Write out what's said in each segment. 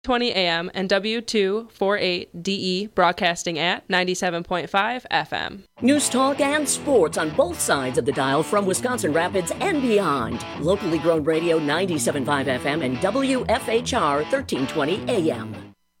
20 AM and W248DE broadcasting at 97.5 FM. News talk and sports on both sides of the dial from Wisconsin Rapids and beyond. Locally grown radio 97.5 FM and WFHR 1320 AM.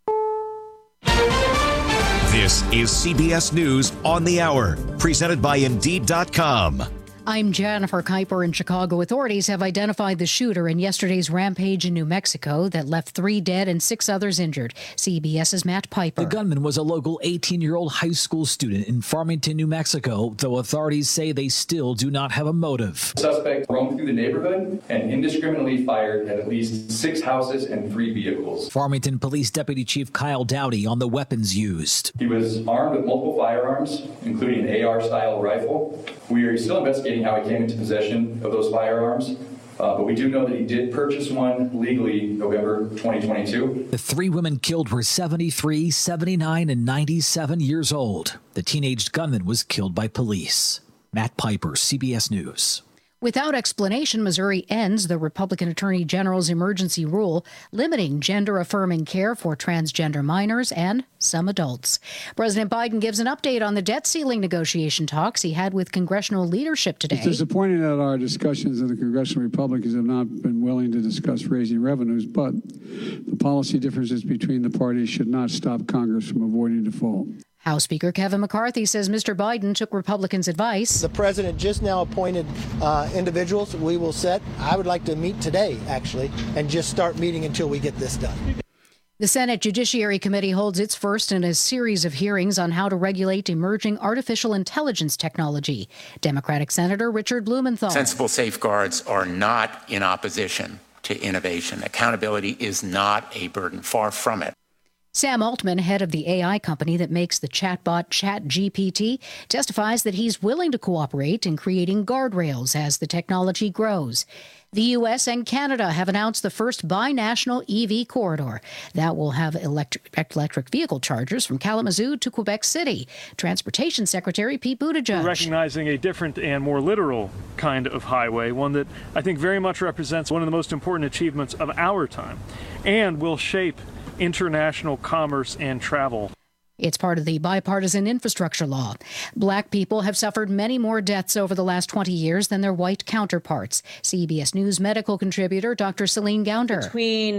This is CBS News on the Hour, presented by Indeed.com. I'm Jennifer Kuiper in Chicago. Authorities have identified the shooter in yesterday's rampage in New Mexico that left 3 dead and 6 others injured. CBS's Matt Piper. The gunman was a local 18-year-old high school student in Farmington, New Mexico, though authorities say they still do not have a motive. The suspect roamed through the neighborhood and indiscriminately fired at least 6 houses and 3 vehicles. Farmington Police Deputy Chief Kyle Dowdy on the weapons used. He was armed with multiple firearms, including an AR-style rifle. We are still investigating how he came into possession of those firearms, but we do know that he did purchase one legally November 2022. The 3 women killed were 73, 79, and 97 years old. The teenage gunman was killed by police. Matt Piper, CBS News. Without explanation, Missouri ends the Republican Attorney General's emergency rule limiting gender-affirming care for transgender minors and some adults. President Biden gives an update on the debt ceiling negotiation talks he had with congressional leadership today. It's disappointing that our discussions of the congressional Republicans have not been willing to discuss raising revenues, but the policy differences between the parties should not stop Congress from avoiding default. House Speaker Kevin McCarthy says Mr. Biden took Republicans' advice. The president just now appointed individuals we will set. I would like to meet today, actually, and just start meeting until we get this done. The Senate Judiciary Committee holds its first in a series of hearings on how to regulate emerging artificial intelligence technology. Democratic Senator Richard Blumenthal. Sensible safeguards are not in opposition to innovation. Accountability is not a burden, far from it. Sam Altman, head of the AI company that makes the chatbot ChatGPT, testifies that he's willing to cooperate in creating guardrails as the technology grows. The U.S. and Canada have announced the first binational EV corridor that will have electric vehicle chargers from Kalamazoo to Quebec City. Transportation Secretary Pete Buttigieg. We're recognizing a different and more literal kind of highway, one that I think very much represents one of the most important achievements of our time and will shape international commerce and travel. It's part of the bipartisan infrastructure law. Black people have suffered many more deaths over the last 20 years than their white counterparts. CBS News medical contributor Dr. Celine Gounder. Between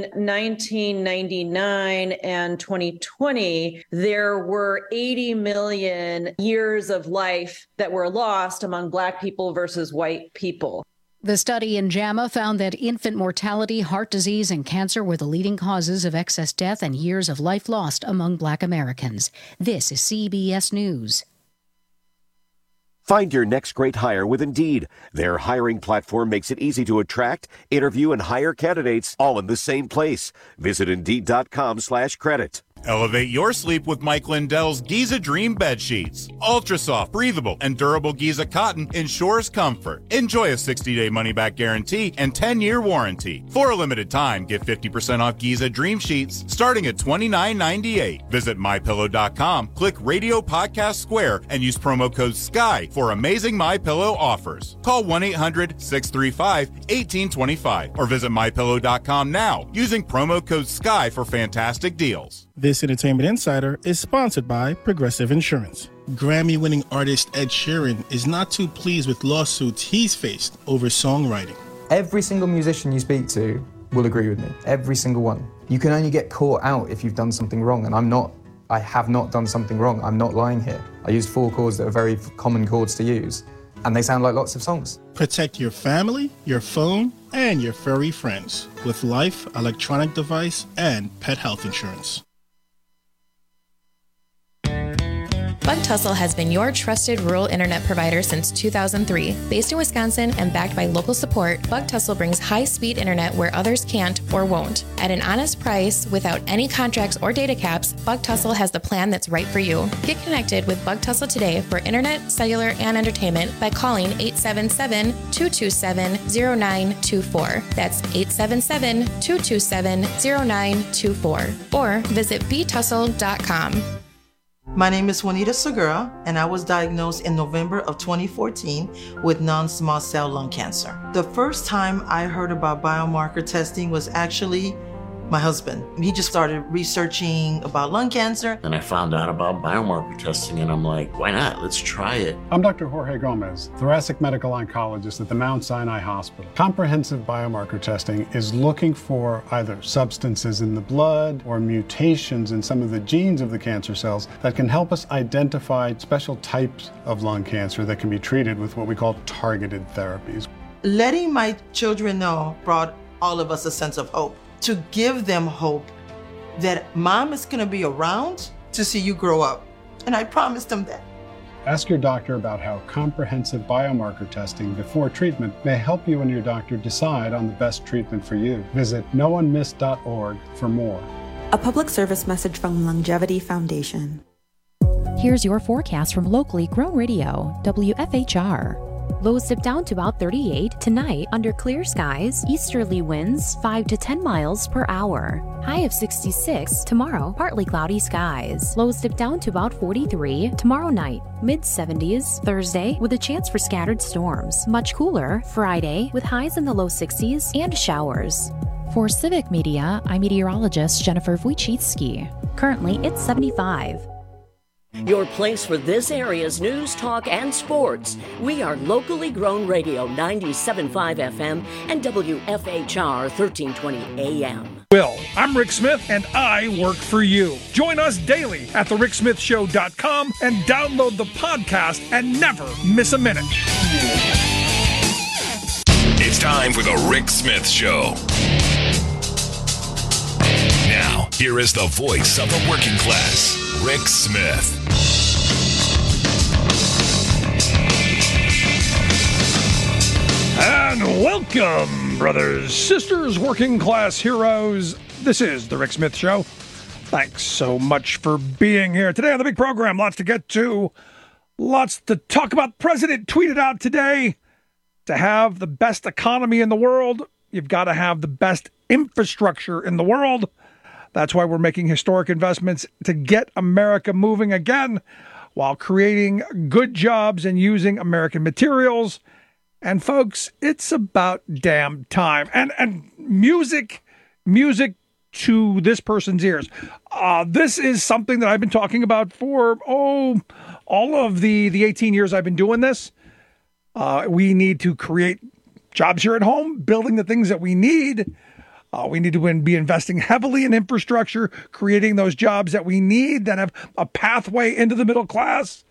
1999 and 2020, there were 80 million years of life that were lost among Black people versus white people. The study in JAMA found that infant mortality, heart disease, and cancer were the leading causes of excess death and years of life lost among Black Americans. This is CBS News. Find your next great hire with Indeed. Their hiring platform makes it easy to attract, interview, and hire candidates all in the same place. Visit Indeed.com/credit. Elevate your sleep with Mike Lindell's Giza Dream Bed Sheets. Ultra soft, breathable, and durable Giza cotton ensures comfort. Enjoy a 60-day money-back guarantee and 10-year warranty. For a limited time, get 50% off Giza Dream Sheets starting at $29.98. Visit MyPillow.com, click Radio Podcast Square, and use promo code SKY for amazing MyPillow offers. Call 1-800-635-1825 or visit MyPillow.com now using promo code SKY for fantastic deals. This Entertainment Insider is sponsored by Progressive Insurance. Grammy-winning artist Ed Sheeran is not too pleased with lawsuits he's faced over songwriting. Every single musician you speak to will agree with me. Every single one. You can only get caught out if you've done something wrong, and I have not done something wrong. I'm not lying here. I used 4 chords that are very common chords to use, and they sound like lots of songs. Protect your family, your phone, and your furry friends with Life, electronic device, and pet health insurance. Bug Tussle has been your trusted rural internet provider since 2003. Based in Wisconsin and backed by local support, Bug Tussle brings high-speed internet where others can't or won't. At an honest price, without any contracts or data caps, Bug Tussle has the plan that's right for you. Get connected with Bug Tussle today for internet, cellular, and entertainment by calling 877-227-0924. That's 877-227-0924. Or visit btussle.com. My name is Juanita Segura, and I was diagnosed in November of 2014 with non-small cell lung cancer. The first time I heard about biomarker testing was actually my husband. He just started researching about lung cancer. And I found out about biomarker testing, and I'm like, why not? Let's try it. I'm Dr. Jorge Gomez, thoracic medical oncologist at the Mount Sinai Hospital. Comprehensive biomarker testing is looking for either substances in the blood or mutations in some of the genes of the cancer cells that can help us identify special types of lung cancer that can be treated with what we call targeted therapies. Letting my children know brought all of us a sense of hope. To give them hope that mom is going to be around to see you grow up. And I promised them that. Ask your doctor about how comprehensive biomarker testing before treatment may help you and your doctor decide on the best treatment for you. Visit noonemiss.org for more. A public service message from Longevity Foundation. Here's your forecast from locally grown radio, WFHR. Lows dip down to about 38 tonight under clear skies, easterly winds 5 to 10 miles per hour. High of 66 tomorrow, partly cloudy skies. Lows dip down to about 43 tomorrow night, mid-70s Thursday with a chance for scattered storms. Much cooler Friday with highs in the low 60s and showers. For Civic Media, I'm meteorologist Jennifer Wojcicki. Currently, it's 75. Your place for this area's news, talk, and sports. We are locally grown radio 97.5 FM and WFHR 1320 AM. Will, I'm Rick Smith, and I work for you. Join us daily at thericksmithshow.com and download the podcast and never miss a minute. It's time for the Rick Smith Show. Now, here is the voice of the working class, Rick Smith. And welcome, brothers, sisters, working class heroes. This is the Rick Smith Show. Thanks so much for being here. Today on the big program, lots to get to, lots to talk about. The president tweeted out today, to have the best economy in the world, you've got to have the best infrastructure in the world. That's why we're making historic investments to get America moving again while creating good jobs and using American materials. And folks, it's about damn time. And music to this person's ears. This is something that I've been talking about for, all of the 18 years I've been doing this. We need to create jobs here at home, building the things that we need. We need to be investing heavily in infrastructure, creating those jobs that we need that have a pathway into the middle class.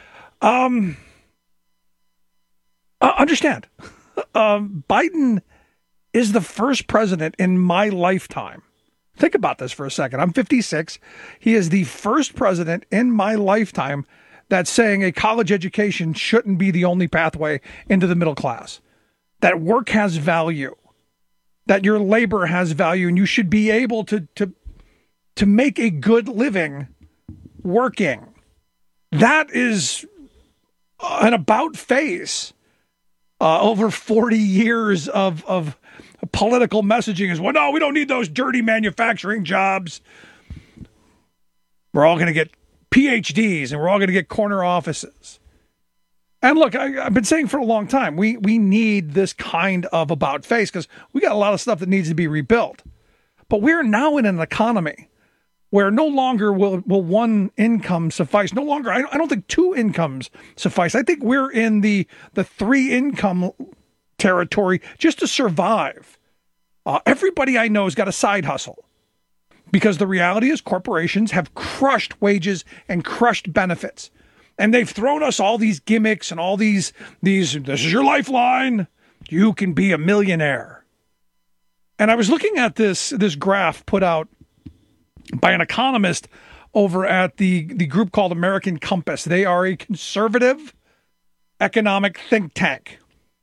Understand, Biden is the first president in my lifetime. Think about this for a second. I'm 56. He is the first president in my lifetime that's saying a college education shouldn't be the only pathway into the middle class, that work has value, that your labor has value, and you should be able to make a good living working. That is an about face. Over 40 years of political messaging is, well, no, we don't need those dirty manufacturing jobs. We're all going to get PhDs and we're all going to get corner offices. And look, I've been saying for a long time, we need this kind of about face because we got a lot of stuff that needs to be rebuilt. But we're now in an economy where no longer will one income suffice. No longer, I don't think two incomes suffice. I think we're in the three income territory just to survive. Everybody I know has got a side hustle because the reality is corporations have crushed wages and crushed benefits. And they've thrown us all these gimmicks and all these, this is your lifeline. You can be a millionaire. And I was looking at this graph put out by an economist over at the group called American Compass. They are a conservative economic think tank.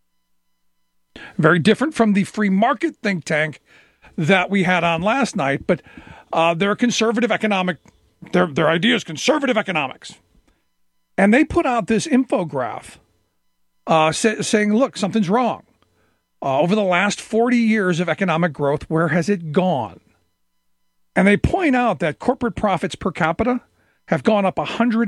Very different from the free market think tank that we had on last night, but they're a conservative economic, their idea is conservative economics. And they put out this infograph saying, look, something's wrong. Over the last 40 years of economic growth, where has it gone? And they point out that corporate profits per capita have gone up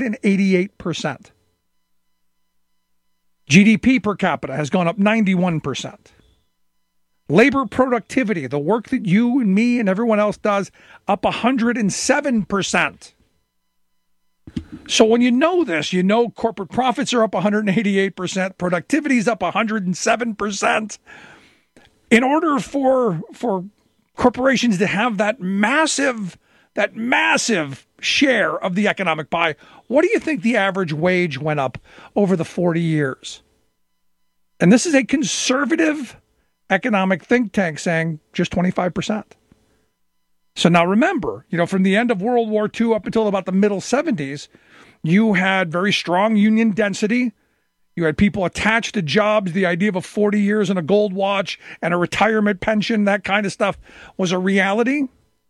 188%. GDP per capita has gone up 91%. Labor productivity, the work that you and me and everyone else does, up 107%. So when you know this, you know corporate profits are up 188%, productivity is up 107%. In order for corporations to have that massive share of the economic pie, what do you think the average wage went up over the 40 years? And this is a conservative economic think tank saying just 25%. So now remember, from the end of World War II up until about the middle 70s, you had very strong union density. You had people attached to jobs. The idea of a 40 years and a gold watch and a retirement pension, that kind of stuff was a reality.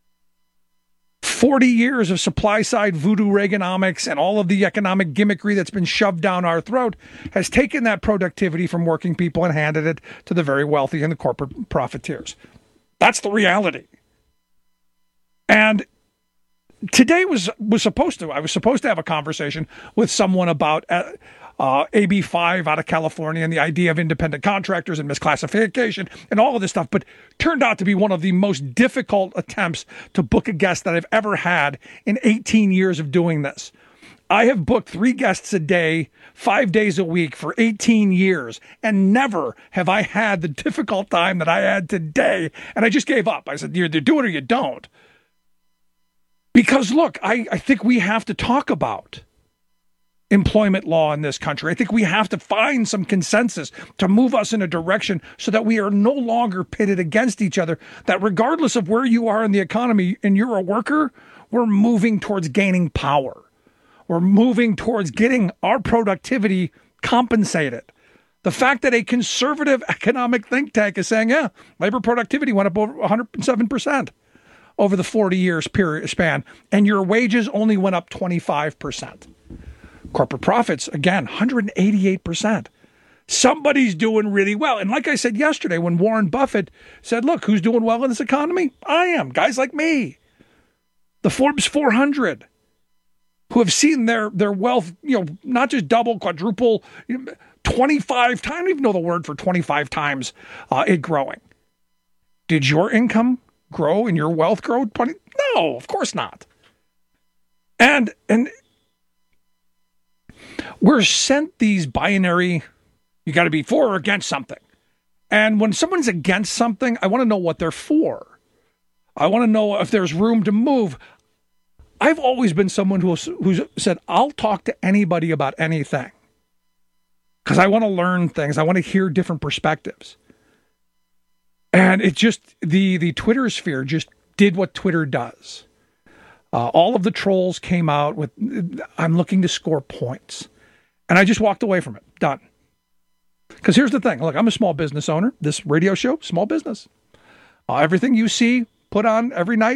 40 years of supply-side voodoo Reaganomics and all of the economic gimmickry that's been shoved down our throat has taken that productivity from working people and handed it to the very wealthy and the corporate profiteers. That's the reality. And today I was supposed to have a conversation with someone about AB 5 out of California and the idea of independent contractors and misclassification and all of this stuff, but turned out to be one of the most difficult attempts to book a guest that I've ever had in 18 years of doing this. I have booked 3 guests a day, 5 days a week for 18 years, and never have I had the difficult time that I had today. And I just gave up. I said, you either do it or you don't. Because look, I think we have to talk about employment law in this country. I think we have to find some consensus to move us in a direction so that we are no longer pitted against each other, that regardless of where you are in the economy and you're a worker, we're moving towards gaining power. We're moving towards getting our productivity compensated. The fact that a conservative economic think tank is saying, labor productivity went up over 107%. over the 40 years period span, and your wages only went up 25%. Corporate profits, again, 188%. Somebody's doing really well. And like I said yesterday, when Warren Buffett said, look, who's doing well in this economy? I am. Guys like me. The Forbes 400, who have seen their wealth, not just double, quadruple, 25 times. I don't even know the word for 25 times it growing. Did your income grow and your wealth grow 20? No, of course not. And we're sent these binary, you got to be for or against something. And when someone's against something, I want to know what they're for. I want to know if there's room to move. I've always been someone who's said, I'll talk to anybody about anything because I want to learn things. I want to hear different perspectives. And it just, the Twitter sphere just did what Twitter does. All of the trolls came out with, I'm looking to score points. And I just walked away from it. Done. Because here's the thing. Look, I'm a small business owner. This radio show, small business. Everything you see put on every night,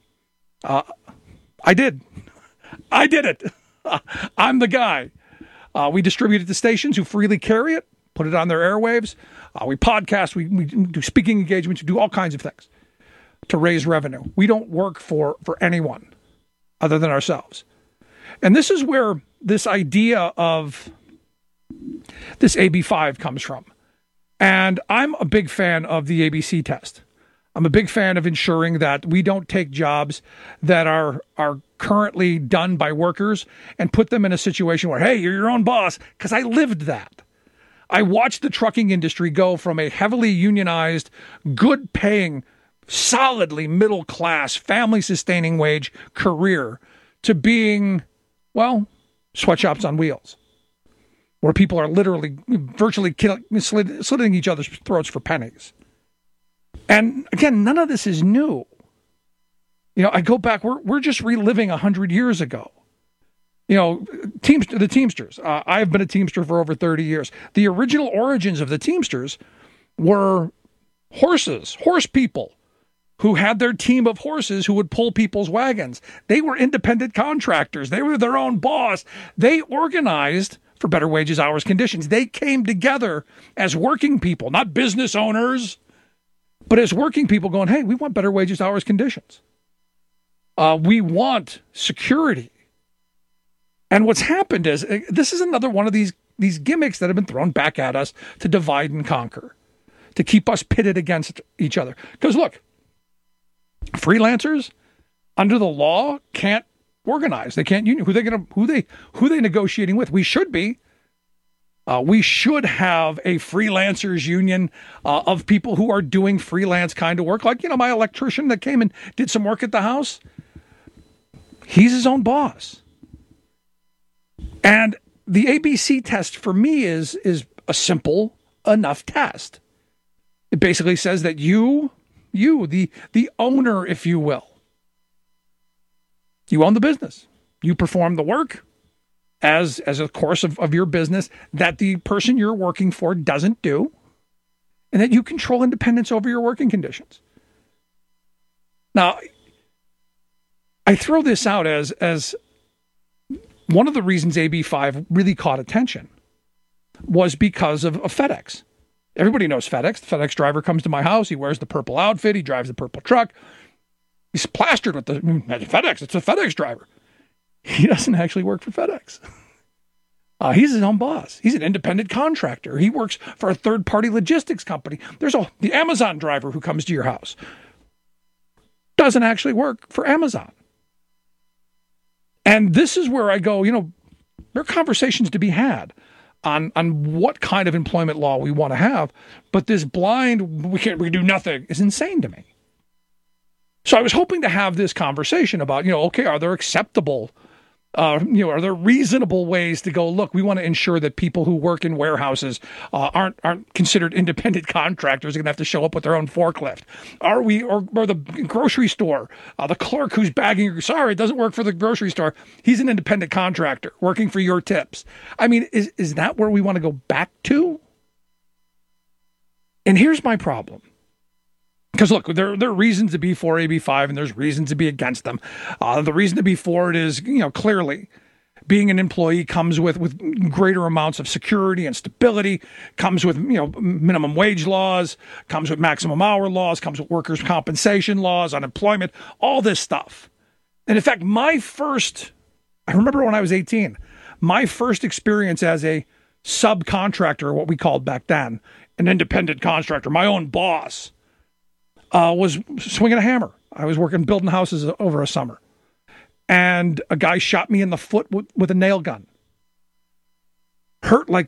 I did. I did it. I'm the guy. We distribute it to stations who freely carry it, put it on their airwaves. We podcast, we do speaking engagements, we do all kinds of things to raise revenue. We don't work for anyone other than ourselves. And this is where this idea of this AB5 comes from. And I'm a big fan of the ABC test. I'm a big fan of ensuring that we don't take jobs that are currently done by workers and put them in a situation where, hey, you're your own boss, because I lived that. I watched the trucking industry go from a heavily unionized, good-paying, solidly middle-class, family-sustaining wage career to being, well, sweatshops on wheels, where people are literally, virtually slitting each other's throats for pennies. And again, none of this is new. I go back, we're just reliving 100 years ago. The Teamsters. I've been a Teamster for over 30 years. The original origins of the Teamsters were horse people who had their team of horses who would pull people's wagons. They were independent contractors. They were their own boss. They organized for better wages, hours, conditions. They came together as working people, not business owners, but as working people going, hey, we want better wages, hours, conditions. We want security. And what's happened is, this is another one of these gimmicks that have been thrown back at us to divide and conquer. to keep us pitted against each other. Because look, freelancers under the law can't organize. They can't union. Who they negotiating with? We should be. We should have a freelancers union of people who are doing freelance kind of work. Like, my electrician that came and did some work at the house. He's his own boss. And the ABC test for me is a simple enough test. It basically says that you, the owner, if you will, you own the business. You perform the work as a course of your business that the person you're working for doesn't do, and that you control independence over your working conditions. Now, I throw this out as one of the reasons AB5 really caught attention was because of FedEx. Everybody knows FedEx. The FedEx driver comes to my house. He wears the purple outfit. He drives the purple truck. He's plastered with the FedEx. It's a FedEx driver. He doesn't actually work for FedEx. He's his own boss. He's an independent contractor. He works for a third-party logistics company. There's the Amazon driver who comes to your house. Doesn't actually work for Amazon. And this is where I go, there are conversations to be had on what kind of employment law we want to have, but this blind, we do nothing, is insane to me. So I was hoping to have this conversation about, okay, are there acceptable, are there reasonable ways to go, look, we want to ensure that people who work in warehouses aren't considered independent contractors, are going to have to show up with their own forklift. Or the grocery store, the clerk who's bagging, sorry, it doesn't work for the grocery store. He's an independent contractor working for your tips. I mean, is that where we want to go back to? And here's my problem. Because look, there are reasons to be for AB5 and there's reasons to be against them. The reason to be for it is, clearly being an employee comes with greater amounts of security and stability, comes with, minimum wage laws, comes with maximum hour laws, comes with workers' compensation laws, unemployment, all this stuff. And in fact, I remember when I was 18, my first experience as a subcontractor, what we called back then, an independent contractor, my own boss, was swinging a hammer. I was building houses over a summer. And a guy shot me in the foot with a nail gun. Hurt like,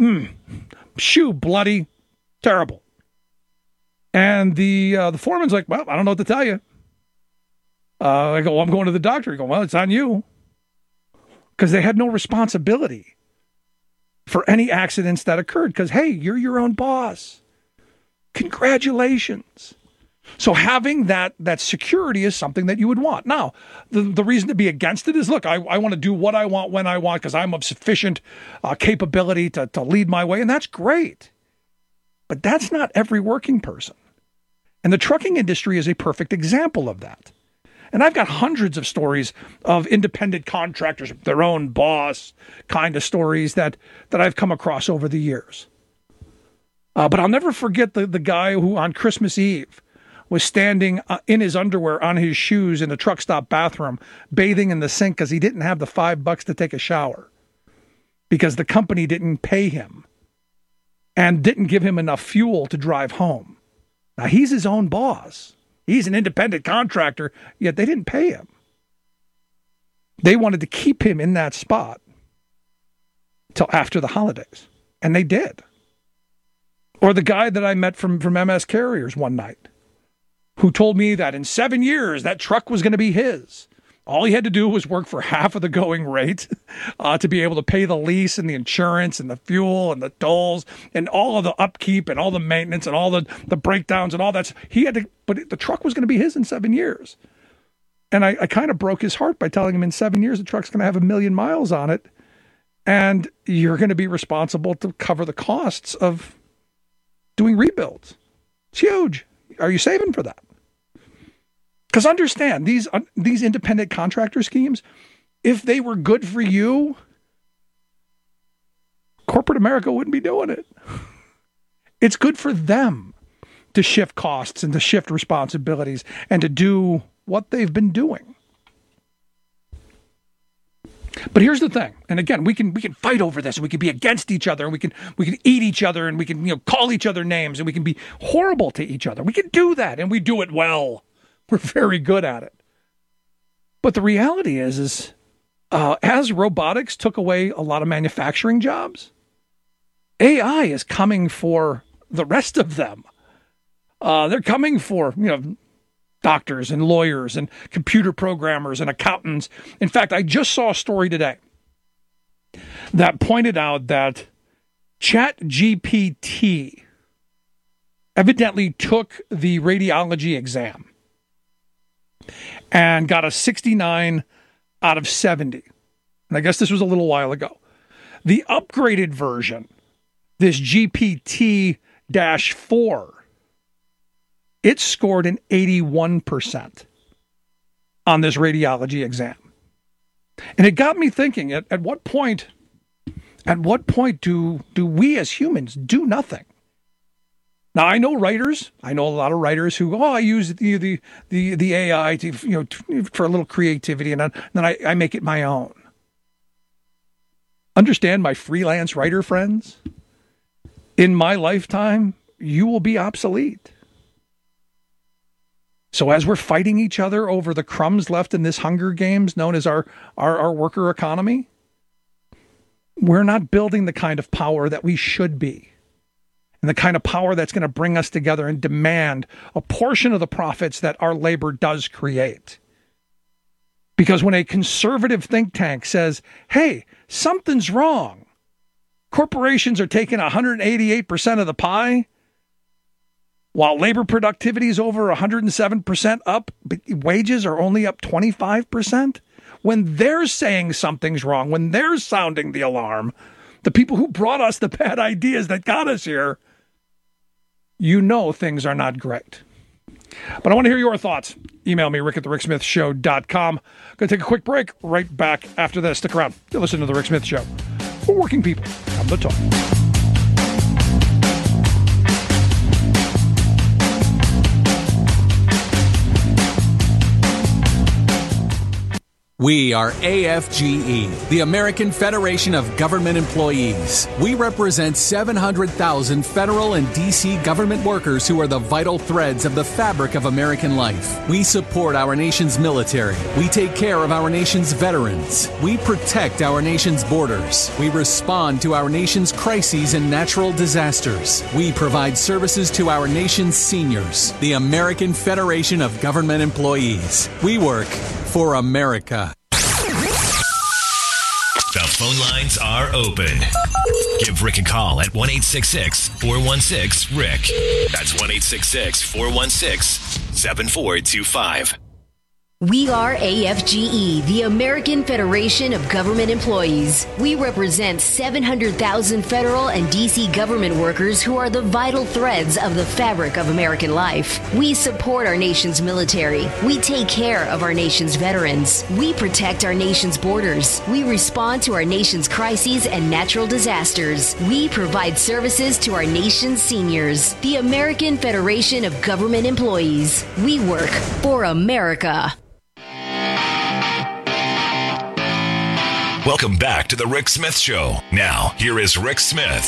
shoe bloody, terrible. And the foreman's like, well, I don't know what to tell you. I go, well, I'm going to the doctor. He goes, well, it's on you. Because they had no responsibility for any accidents that occurred. Because, hey, you're your own boss. Congratulations. So having that security is something that you would want. Now, the reason to be against it is, look, I want to do what I want when I want because I'm of sufficient capability to lead my way, and that's great. But that's not every working person. And the trucking industry is a perfect example of that. And I've got hundreds of stories of independent contractors, their own boss kind of stories that I've come across over the years. But I'll never forget the guy who on Christmas Eve was standing in his underwear on his shoes in the truck stop bathroom, bathing in the sink because he didn't have the $5 to take a shower because the company didn't pay him and didn't give him enough fuel to drive home. Now, he's his own boss. He's an independent contractor, yet they didn't pay him. They wanted to keep him in that spot till after the holidays, and they did. Or the guy that I met from MS Carriers one night, who told me that in 7 years, that truck was going to be his. All he had to do was work for half of the going rate to be able to pay the lease and the insurance and the fuel and the tolls and all of the upkeep and all the maintenance and all the breakdowns and all that. But the truck was going to be his in 7 years. And I kind of broke his heart by telling him in 7 years, the truck's going to have 1 million miles on it. And you're going to be responsible to cover the costs of doing rebuilds. It's huge. Are you saving for that? Because understand, these independent contractor schemes, if they were good for you, corporate America wouldn't be doing it. It's good for them to shift costs and to shift responsibilities and to do what they've been doing. But here's the thing, and again, we can fight over this, and we can be against each other, and we can eat each other, and we can call each other names, and we can be horrible to each other. We can do that, and we do it well. We're very good at it. But the reality is as robotics took away a lot of manufacturing jobs, AI is coming for the rest of them. They're coming for doctors and lawyers and computer programmers and accountants. In fact, I just saw a story today that pointed out that ChatGPT evidently took the radiology exam and got a 69 out of 70. And I guess this was a little while ago. The upgraded version, this GPT-4, it scored an 81% on this radiology exam. And it got me thinking, at what point do we as humans do nothing? Now, I know writers. I know a lot of writers who, I use the AI to, for a little creativity, and then I make it my own. Understand, my freelance writer friends, in my lifetime, you will be obsolete. So as we're fighting each other over the crumbs left in this Hunger Games known as our worker economy, we're not building the kind of power that we should be, and the kind of power that's going to bring us together and demand a portion of the profits that our labor does create. Because when a conservative think tank says, hey, something's wrong, corporations are taking 188% of the pie, while labor productivity is over 107% up, but wages are only up 25%. When they're saying something's wrong, when they're sounding the alarm, the people who brought us the bad ideas that got us here, things are not great. But I want to hear your thoughts. Email me, rick@thericksmithshow.com. Going to take a quick break. Right back after this. Stick around. You're listening to The Rick Smith Show. For working people on the talk. We are AFGE, the American Federation of Government Employees. We represent 700,000 federal and D.C. government workers who are the vital threads of the fabric of American life. We support our nation's military. We take care of our nation's veterans. We protect our nation's borders. We respond to our nation's crises and natural disasters. We provide services to our nation's seniors. The American Federation of Government Employees. We work for America. The phone lines are open. Give Rick a call at 1-866-416-RICK. That's 1-866-416-7425. We are AFGE, the American Federation of Government Employees. We represent 700,000 federal and D.C. government workers who are the vital threads of the fabric of American life. We support our nation's military. We take care of our nation's veterans. We protect our nation's borders. We respond to our nation's crises and natural disasters. We provide services to our nation's seniors. The American Federation of Government Employees. We work for America. Welcome back to The Rick Smith Show. Now, here is Rick Smith.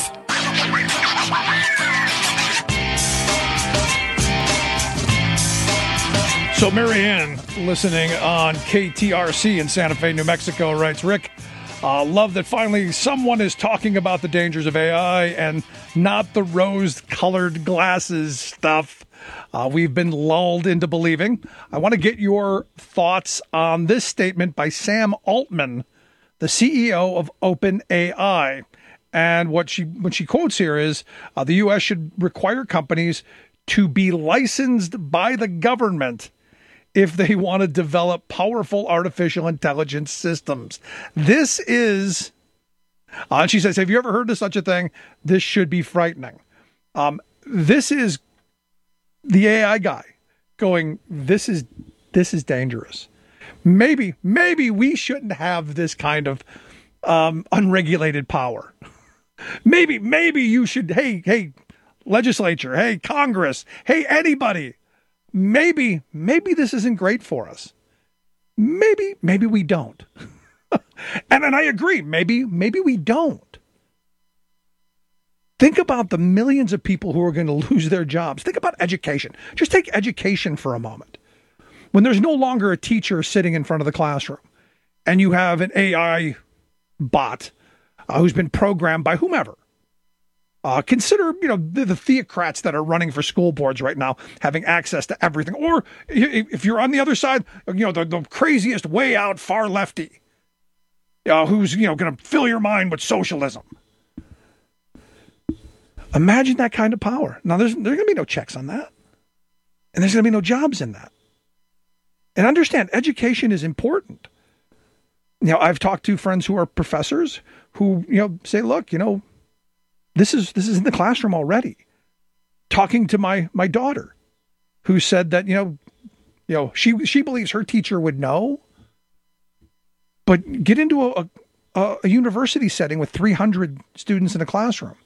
So Marianne, listening on KTRC in Santa Fe, New Mexico, writes, Rick, love that finally someone is talking about the dangers of AI and not the rose-colored glasses stuff we've been lulled into believing. I want to get your thoughts on this statement by Sam Altman, the CEO of OpenAI. And what she quotes here is the U.S. should require companies to be licensed by the government if they want to develop powerful artificial intelligence systems. This is, and she says, have you ever heard of such a thing? This should be frightening. This is the AI guy going, this is dangerous. Maybe we shouldn't have this kind of unregulated power. Maybe you should, hey, legislature, hey, Congress, hey, anybody. Maybe this isn't great for us. Maybe we don't. And I agree. Maybe we don't. Think about the millions of people who are going to lose their jobs. Think about education. Just take education for a moment. When there's no longer a teacher sitting in front of the classroom and you have an AI bot who's been programmed by whomever. Consider, the theocrats that are running for school boards right now having access to everything. Or if you're on the other side, the craziest way out far lefty who's, going to fill your mind with socialism. Imagine that kind of power. Now, there's going to be no checks on that. And there's going to be no jobs in that. And understand, education is important. I've talked to friends who are professors who, say, look, this is in the classroom already. Talking to my daughter, who said that, she believes her teacher would know, but get into a university setting with 300 students in a classroom.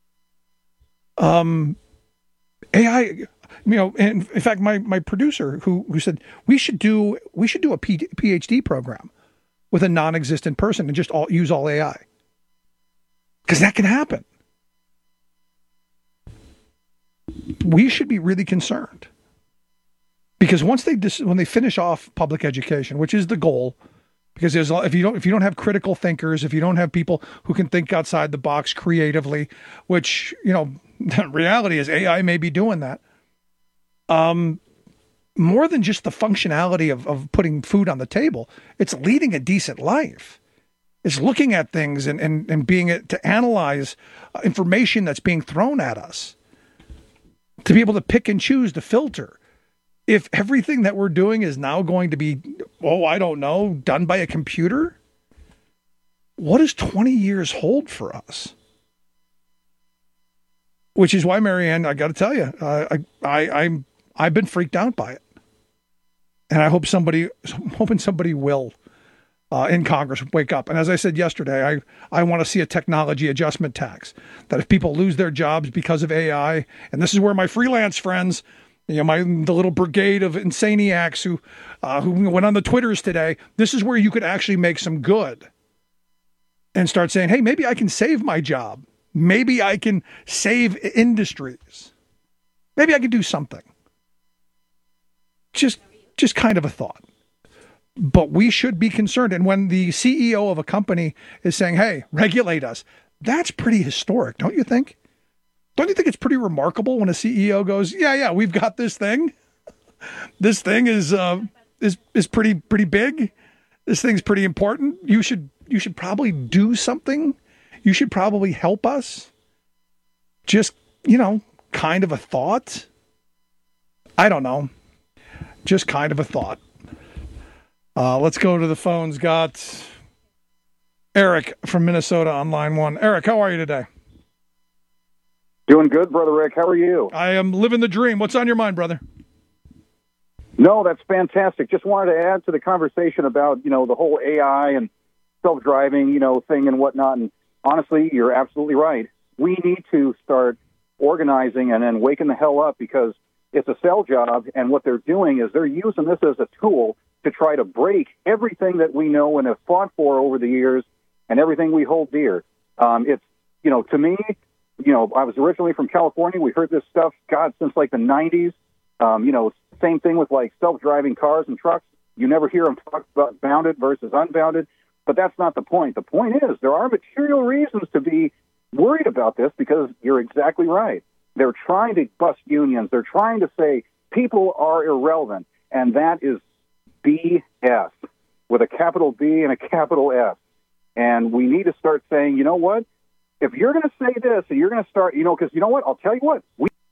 AI, and in fact, my producer who said we should do a PhD program with a non-existent person and just use all AI, because that can happen. We should be really concerned, because when they finish off public education, which is the goal, because if you don't have critical thinkers, if you don't have people who can think outside the box creatively, which the reality is AI may be doing that. More than just the functionality of putting food on the table, it's leading a decent life. It's looking at things and being to analyze information that's being thrown at us, to be able to pick and choose, to filter. If everything that we're doing is now going to be, done by a computer, what does 20 years hold for us? Which is why, Marianne, I got to tell you, I've been freaked out by it, and I hope somebody will in Congress wake up. And as I said yesterday, I want to see a technology adjustment tax, that if people lose their jobs because of AI, and this is where my freelance friends, the little brigade of insaniacs who went on the Twitters today, this is where you could actually make some good and start saying, hey, maybe I can save my job. Maybe I can save industries. Maybe I can do something. Just kind of a thought. But we should be concerned. And when the CEO of a company is saying, hey, regulate us, that's pretty historic, don't you think? Don't you think it's pretty remarkable when a CEO goes, yeah, we've got this thing. This thing is pretty big. This thing's pretty important. You should probably do something. You should probably help us. Just, kind of a thought. I don't know. Just kind of a thought. Let's go to the phones. Got Eric from Minnesota on line one. Eric, how are you today? Doing good, Brother Rick. How are you? I am living the dream. What's on your mind, brother? No, that's fantastic. Just wanted to add to the conversation about, the whole AI and self-driving, thing and whatnot. And honestly, you're absolutely right. We need to start organizing and then waking the hell up, because it's a sell job. And what they're doing is they're using this as a tool to try to break everything that we know and have fought for over the years and everything we hold dear. It's, to me, I was originally from California. We heard this stuff, since like the 90s. Same thing with like self-driving cars and trucks. You never hear them talk about bounded versus unbounded, but that's not the point. The point is there are material reasons to be worried about this, because you're exactly right. They're trying to bust unions. They're trying to say people are irrelevant, and that is BS with a capital B and a capital S. And we need to start saying, you know what? If you're going to say this and you're going to start, because you know what? I'll tell you what.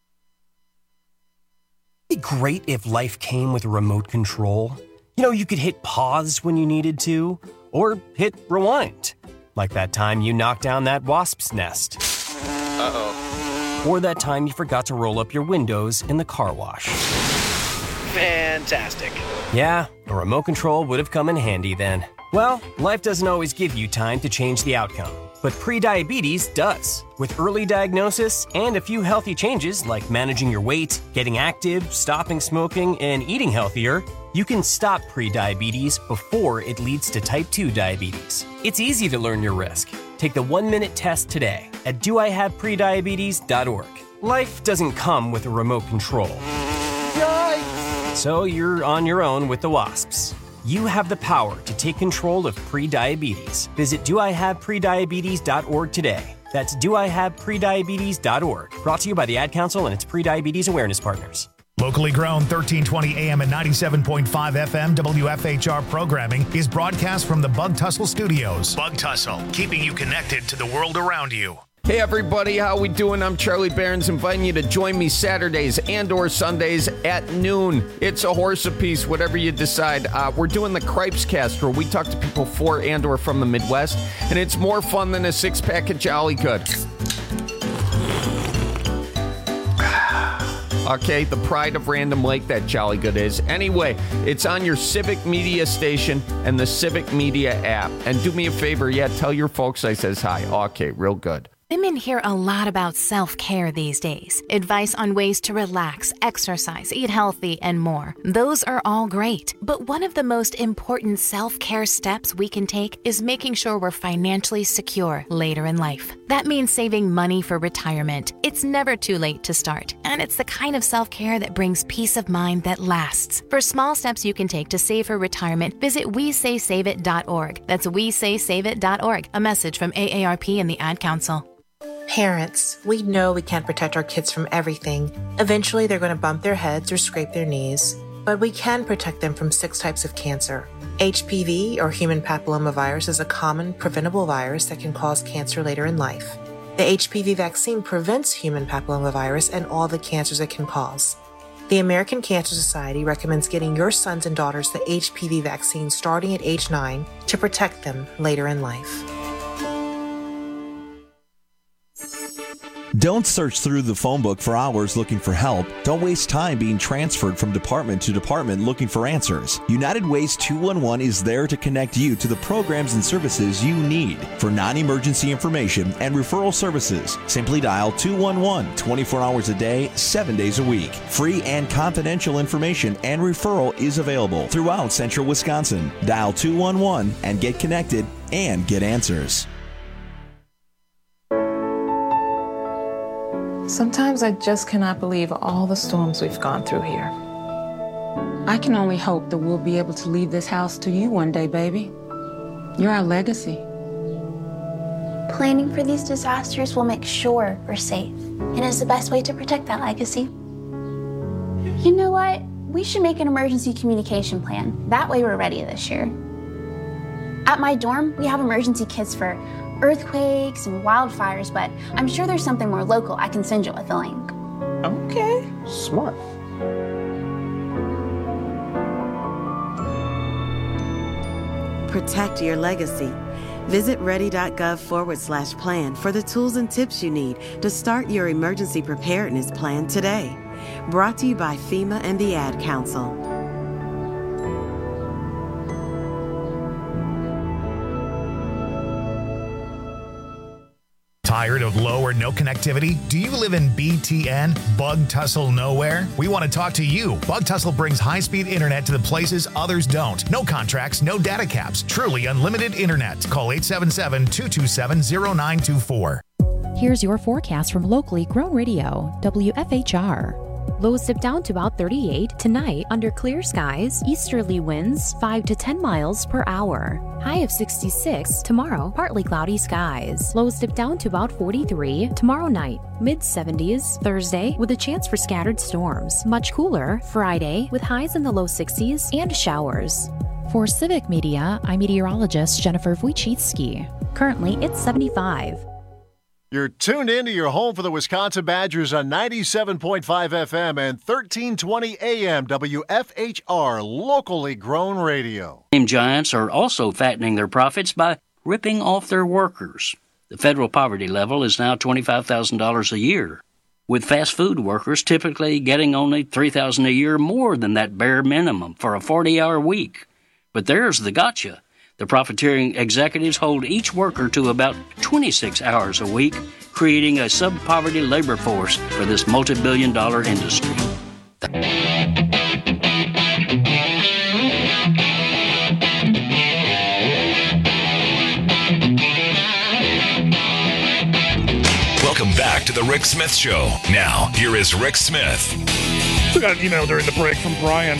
It'd be great if life came with a remote control. You could hit pause when you needed to, or hit rewind. Like that time you knocked down that wasp's nest. Uh-oh. Or that time you forgot to roll up your windows in the car wash. Fantastic. Yeah, a remote control would have come in handy then. Well, life doesn't always give you time to change the outcome, but prediabetes does. With early diagnosis and a few healthy changes like managing your weight, getting active, stopping smoking, and eating healthier, You can stop prediabetes before it leads to type 2 diabetes. It's easy to learn your risk. Take the 1-minute test today at doihaveprediabetes.org. Life doesn't come with a remote control. Yikes! So you're on your own with the WASPs. You have the power to take control of prediabetes. Visit doihaveprediabetes.org today. That's doihaveprediabetes.org. Brought to you by the Ad Council and its Prediabetes Awareness Partners. Locally grown 1320 AM and 97.5 FM WFHR programming is broadcast from the Bug Tussle Studios. Bug Tussle, keeping you connected to the world around you. Hey everybody, how we doing? I'm Charlie Behrens, inviting you to join me Saturdays and or Sundays at noon. It's a horse apiece, whatever you decide. We're doing the Cripes Cast, where we talk to people for and or from the Midwest, and it's more fun than a six-pack of Jolly Good. Okay, the pride of Random Lake, that Jolly Good is. Anyway, it's on your Civic Media station and the Civic Media app. And do me a favor, tell your folks I says hi. Okay, real good. Women hear a lot about self-care these days. Advice on ways to relax, exercise, eat healthy, and more. Those are all great. But one of the most important self-care steps we can take is making sure we're financially secure later in life. That means saving money for retirement. It's never too late to start. And it's the kind of self-care that brings peace of mind that lasts. For small steps you can take to save for retirement, visit WeSaySaveIt.org. That's WeSaySaveIt.org. A message from AARP and the Ad Council. Parents, we know we can't protect our kids from everything. Eventually, they're going to bump their heads or scrape their knees. But we can protect them from 6 types of cancer. HPV, or human papillomavirus, is a common preventable virus that can cause cancer later in life. The HPV vaccine prevents human papillomavirus and all the cancers it can cause. The American Cancer Society recommends getting your sons and daughters the HPV vaccine starting at age 9 to protect them later in life. Don't search through the phone book for hours looking for help. Don't waste time being transferred from department to department looking for answers. United Way's 211 is there to connect you to the programs and services you need. For non-emergency information and referral services, simply dial 211 24 hours a day, 7 days a week. Free and confidential information and referral is available throughout central Wisconsin. Dial 211 and get connected and get answers. Sometimes I just cannot believe all the storms we've gone through here. I can only hope that we'll be able to leave this house to you one day, baby. You're our legacy. Planning for these disasters will make sure we're safe, and is the best way to protect that legacy. You know what? We should make an emergency communication plan. That way we're ready this year. At my dorm, we have emergency kits for earthquakes and wildfires, but I'm sure there's something more local I can send you with a link. Okay. Smart. Protect your legacy. Visit ready.gov/plan for the tools and tips you need to start your emergency preparedness plan today. Brought to you by FEMA and the Ad Council. Tired of low or no connectivity? Do you live in BTN, Bug Tussle Nowhere? We want to talk to you. Bug Tussle brings high-speed internet to the places others don't. No contracts, no data caps. Truly unlimited internet. Call 877-227-0924. Here's your forecast from locally grown radio, WFHR. Lows dip down to about 38 tonight under clear skies, easterly winds 5 to 10 miles per hour. High of 66 tomorrow, partly cloudy skies. Lows dip down to about 43 tomorrow night, mid-70s Thursday with a chance for scattered storms. Much cooler Friday with highs in the low 60s and showers. For Civic Media, I'm meteorologist Jennifer Wojcicki. Currently, it's 75. You're tuned in to your home for the Wisconsin Badgers on 97.5 FM and 1320 AM WFHR, locally grown radio. Giants are also fattening their profits by ripping off their workers. The federal poverty level is now $25,000 a year, with fast food workers typically getting only $3,000 a year more than that bare minimum for a 40-hour week. But there's the gotcha. The profiteering executives hold each worker to about 26 hours a week, creating a sub-poverty labor force for this multi-billion-dollar industry. back to the Rick Smith Show. Now, here is Rick Smith. We got an email during the break from Brian.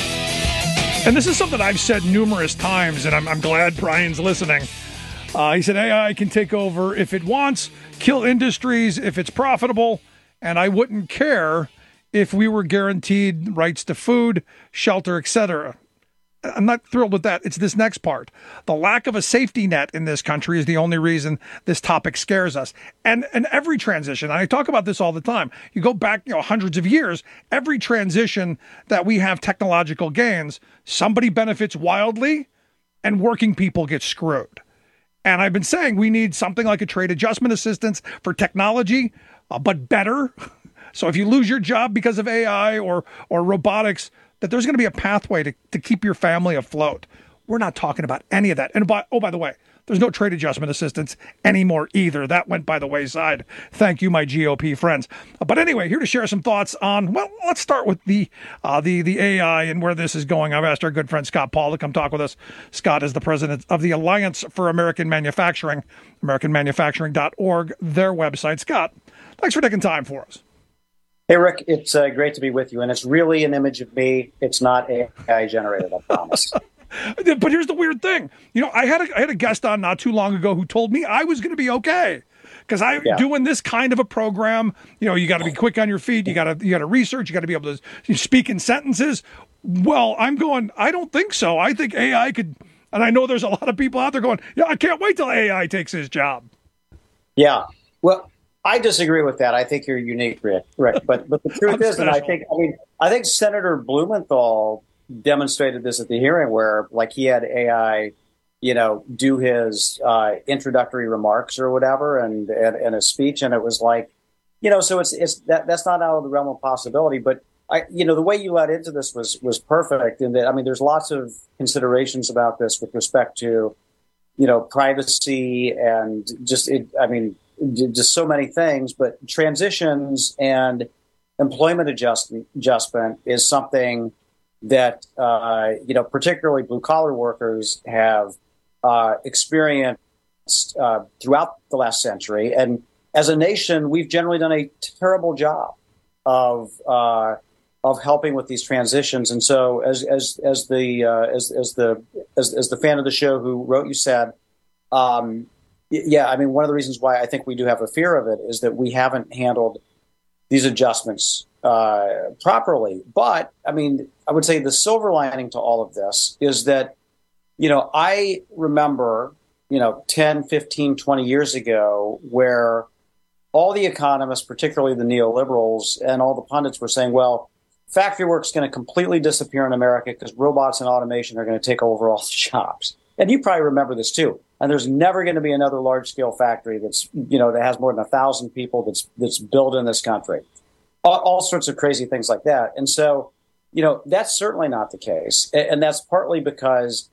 And this is something I've said numerous times, and I'm glad Brian's listening. He said, AI can take over if it wants, kill industries if it's profitable, and I wouldn't care if we were guaranteed rights to food, shelter, etc. I'm not thrilled with that. It's this next part. The lack of a safety net in this country is the only reason this topic scares us. And every transition, and I talk about this all the time, you go back hundreds of years, every transition that we have technological gains, somebody benefits wildly and working people get screwed. And I've been saying we need something like a trade adjustment assistance for technology, but better. So if you lose your job because of AI or robotics, that there's going to be a pathway to keep your family afloat. We're not talking about any of that. And by the way, there's no trade adjustment assistance anymore either. That went by the wayside. Thank you, my GOP friends. But anyway, here to share some thoughts on, well, let's start with the AI and where this is going. I've asked our good friend Scott Paul to come talk with us. Scott is the president of the Alliance for American Manufacturing, AmericanManufacturing.org, their website. Scott, thanks for taking time for us. Hey, Rick, it's great to be with you. And it's really an image of me. It's not AI generated, I promise. But here's the weird thing. I had a guest on not too long ago who told me I was going to be okay. Because doing this kind of a program, you got to be quick on your feet. You got to research. You got to be able to speak in sentences. Well, I'm going, I don't think so. I think AI could, and I know there's a lot of people out there going, yeah, I can't wait till AI takes his job. Yeah. Well, I disagree with that. I think you're unique, Rick. But the truth is, and I think Senator Blumenthal demonstrated this at the hearing where, like, he had AI, do his introductory remarks or whatever, and a speech, and it was like, so it's that's not out of the realm of possibility. But the way you led into this was perfect. In that, there's lots of considerations about this with respect to, privacy and just so many things, but transitions and employment adjustment is something that, particularly blue collar workers have experienced throughout the last century. And as a nation, we've generally done a terrible job of helping with these transitions. And so as the fan of the show who wrote you said, one of the reasons why I think we do have a fear of it is that we haven't handled these adjustments properly. But, I would say the silver lining to all of this is that, I remember, 10, 15, 20 years ago where all the economists, particularly the neoliberals and all the pundits were saying, well, factory work's going to completely disappear in America because robots and automation are going to take over all the jobs. And you probably remember this too. And there's never going to be another large-scale factory that's, that has more than 1,000 people that's built in this country. All sorts of crazy things like that. And so, that's certainly not the case. And that's partly because,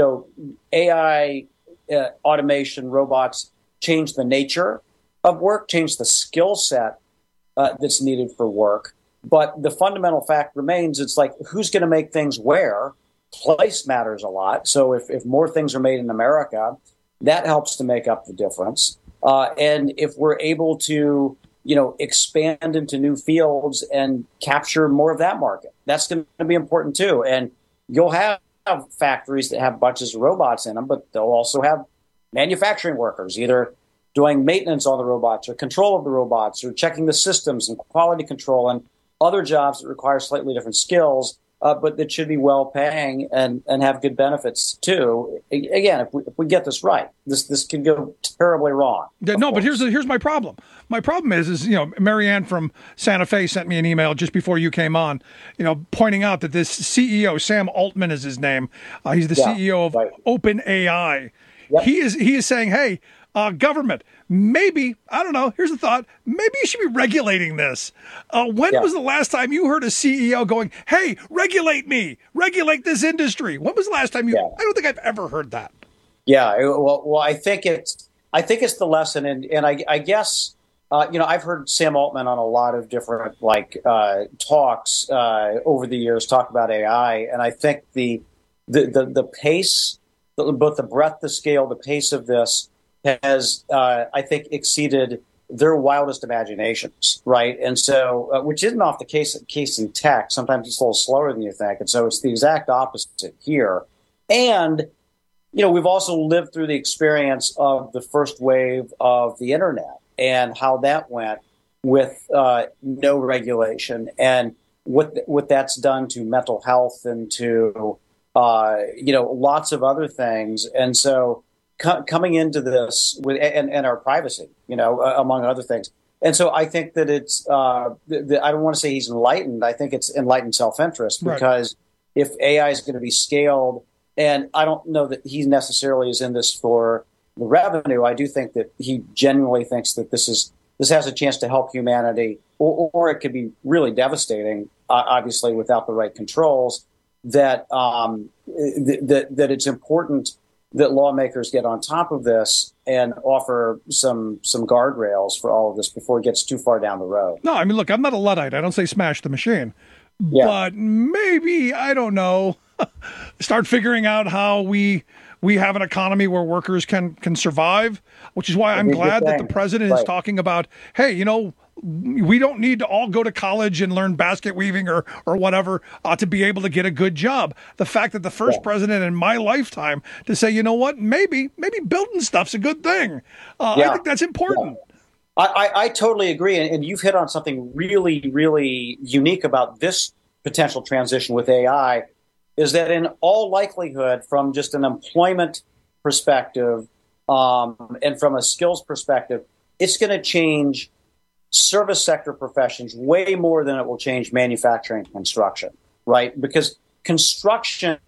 AI, automation, robots change the nature of work, change the skill set that's needed for work. But the fundamental fact remains, it's like, who's going to make things where? Place matters a lot. So if more things are made in America, that helps to make up the difference. And if we're able to, expand into new fields and capture more of that market, that's going to be important too. And you'll have factories that have bunches of robots in them, but they'll also have manufacturing workers, either doing maintenance on the robots or control of the robots or checking the systems and quality control and other jobs that require slightly different skills. But that should be well paying and have good benefits too. Again, if we get this right, this can go terribly wrong. No, but here's my problem. My problem is Marianne from Santa Fe sent me an email just before you came on, pointing out that this CEO, Sam Altman is his name. He's the CEO of OpenAI. Yep. He is saying, hey, government, maybe, I don't know, here's a thought, maybe you should be regulating this. When was the last time you heard a CEO going, hey, regulate me, regulate this industry? When was the last time I don't think I've ever heard that. Yeah, well, I think it's the lesson. And I guess, I've heard Sam Altman on a lot of different talks over the years talk about AI. And I think the pace, both the breadth, the scale, the pace of this has, I think, exceeded their wildest imaginations, right? And so, which isn't off the case in tech. Sometimes it's a little slower than you think. And so it's the exact opposite here. And, we've also lived through the experience of the first wave of the internet and how that went with no regulation and what that's done to mental health and to, lots of other things. And so coming into this with and our privacy, among other things. And so I think that it's I don't want to say he's enlightened. I think it's enlightened self-interest because if AI is going to be scaled, and I don't know that he necessarily is in this for the revenue. I do think that he genuinely thinks that this has a chance to help humanity, or it could be really devastating, obviously, without the right controls. That that it's important that lawmakers get on top of this and offer some guardrails for all of this before it gets too far down the road. No, I mean, look, I'm not a Luddite. I don't say smash the machine. Yeah. But maybe, I don't know, start figuring out how we have an economy where workers can survive, which is why I'm glad that the president is talking about, hey, we don't need to all go to college and learn basket weaving or whatever to be able to get a good job. The fact that the first president in my lifetime to say, you know what, maybe building stuff's a good thing. I think that's important. Yeah. I totally agree. And you've hit on something really, really unique about this potential transition with AI is that in all likelihood, from just an employment perspective and from a skills perspective, it's going to change service sector professions way more than it will change manufacturing and construction, right? Because construction,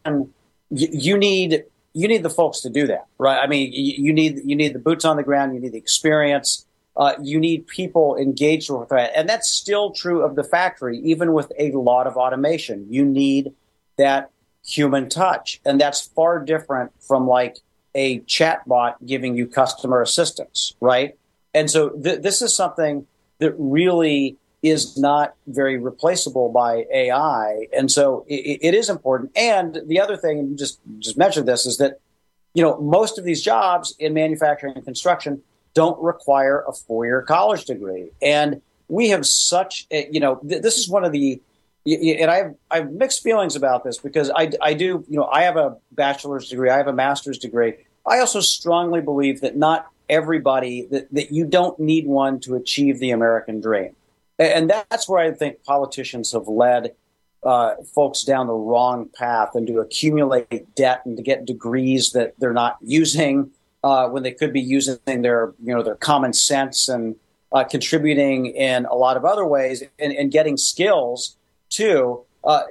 you need the folks to do that, right? I mean, you need the boots on the ground, you need the experience, you need people engaged with that, and that's still true of the factory, even with a lot of automation. You need that human touch, and that's far different from like a chatbot giving you customer assistance, right? And so this is something that really is not very replaceable by AI. And so it is important. And the other thing, and you just mentioned this, is that, most of these jobs in manufacturing and construction don't require a 4-year college degree. And we have such, this is one of the, and I have mixed feelings about this because I do, I have a bachelor's degree, I have a master's degree. I also strongly believe that not everybody, that you don't need one to achieve the American dream. And that's where I think politicians have led folks down the wrong path and to accumulate debt and to get degrees that they're not using when they could be using their common sense and contributing in a lot of other ways and getting skills too,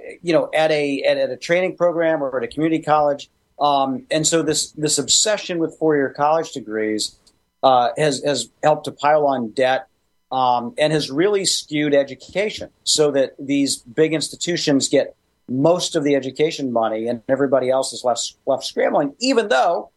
at a training program or at a community college. And so this obsession with 4-year college degrees has helped to pile on debt and has really skewed education so that these big institutions get most of the education money and everybody else is left scrambling, even though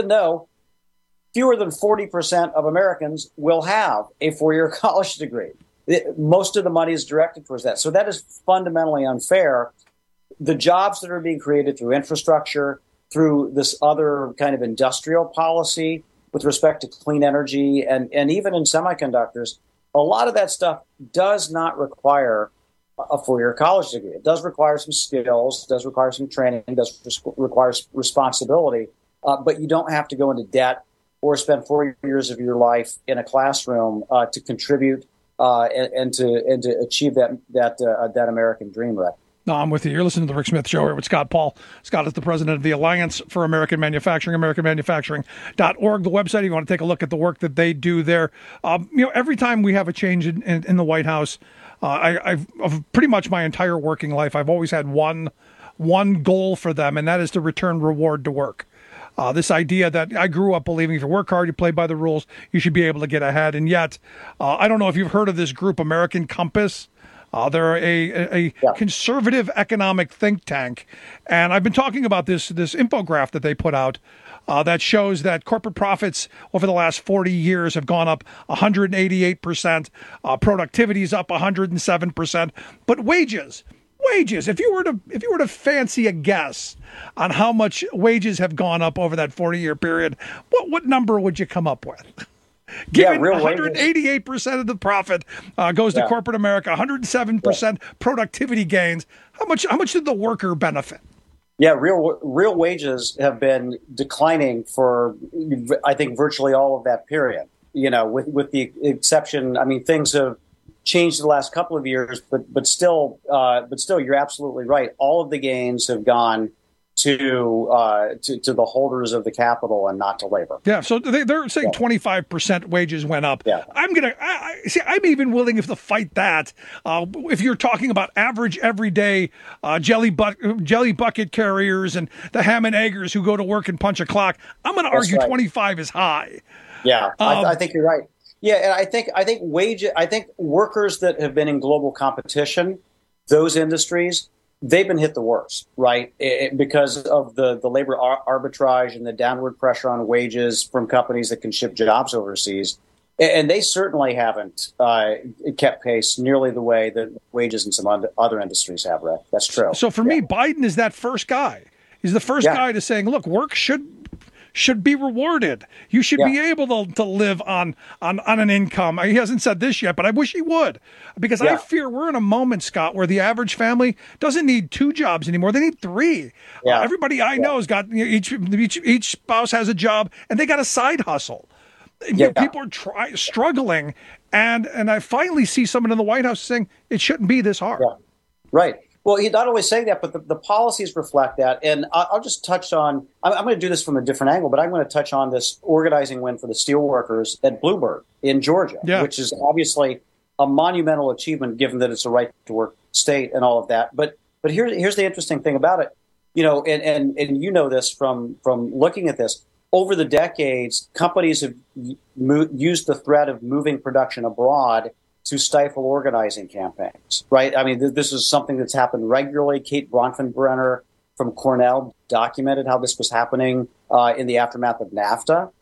fewer than 40% of Americans will have a 4-year college degree. Most of the money is directed towards that. So that is fundamentally unfair. The jobs that are being created through infrastructure, through this other kind of industrial policy with respect to clean energy and even in semiconductors, a lot of that stuff does not require a 4-year college degree. It does require some skills, does require some training, does require responsibility, but you don't have to go into debt or spend 4 years of your life in a classroom to contribute and to achieve that American dream, Rick. No, I'm with you. You're listening to the Rick Smith Show here with Scott Paul. Scott is the president of the Alliance for American Manufacturing, AmericanManufacturing.org, the website. If you want to take a look at the work that they do there. Every time we have a change in the White House, I've pretty much my entire working life, I've always had one goal for them, and that is to return reward to work. This idea that I grew up believing if you work hard, you play by the rules, you should be able to get ahead. And yet, I don't know if you've heard of this group, American Compass. They're a conservative economic think tank. And I've been talking about this infographic that they put out that shows that corporate profits over the last 40 years have gone up 188%. Productivity is up 107%. But wages, if you were to fancy a guess on how much wages have gone up over that 40-year period, what number would you come up with? Given 188% of the profit goes to corporate America, 107% productivity gains. How much did the worker benefit? Yeah, real wages have been declining for, I think, virtually all of that period. With the exception, I mean, things have changed the last couple of years, but still, you're absolutely right. All of the gains have gone to the holders of the capital and not to labor. Yeah, so they're saying 25% wages went up. Yeah. I'm even willing to fight that. If you're talking about average everyday jelly bucket carriers and the ham and eggers who go to work and punch a clock, I'm going to argue 25 is high. Yeah, I think you're right. Yeah, and I think workers that have been in global competition, those industries, they've been hit the worst, right? Because of the labor arbitrage and the downward pressure on wages from companies that can ship jobs overseas. And they certainly haven't kept pace nearly the way that wages in some other industries have, Rick. That's true. So for me, Biden is that first guy. He's the first guy to saying, look, work should be rewarded. You should be able to live on an income. He hasn't said this yet, but I wish he would, because I fear we're in a moment, Scott, where the average family doesn't need 2 jobs anymore. They need 3. Everybody I know has got, each spouse has a job and they got a side hustle. People are struggling, and I finally see someone in the White House saying it shouldn't be this hard. Yeah. Right. Well, he's not always saying that, but the policies reflect that. And I'll just touch on, I'm going to do this from a different angle, but I'm going to touch on this organizing win for the steelworkers at Bluebird in Georgia, which is obviously a monumental achievement given that it's a right to work state and all of that. But here's the interesting thing about it, and you know this from looking at this. Over the decades, companies have used the threat of moving production abroad to stifle organizing campaigns, right? I mean, this is something that's happened regularly. Kate Bronfenbrenner from Cornell documented how this was happening in the aftermath of NAFTA.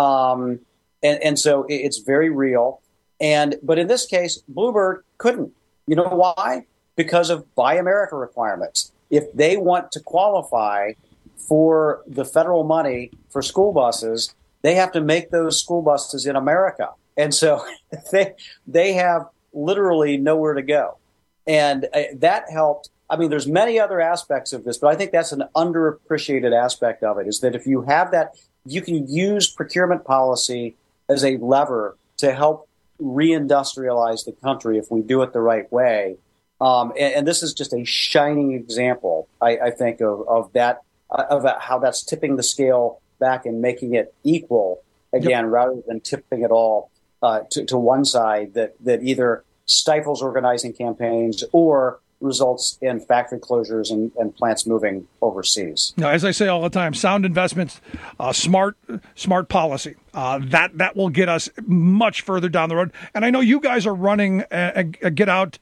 And so it's very real. But in this case, Bluebird couldn't. You know why? Because of Buy America requirements. If they want to qualify for the federal money for school buses, they have to make those school buses in America. And so they have literally nowhere to go. And that helped. I mean, there's many other aspects of this, but I think that's an underappreciated aspect of it, is that if you have that, you can use procurement policy as a lever to help reindustrialize the country if we do it the right way. And this is just a shining example, I think, of that, of how that's tipping the scale back and making it equal again, rather than tipping it all to one side that either stifles organizing campaigns or results in factory closures and plants moving overseas. Now, as I say all the time, sound investments, smart policy. That will get us much further down the road. And I know you guys are running a get out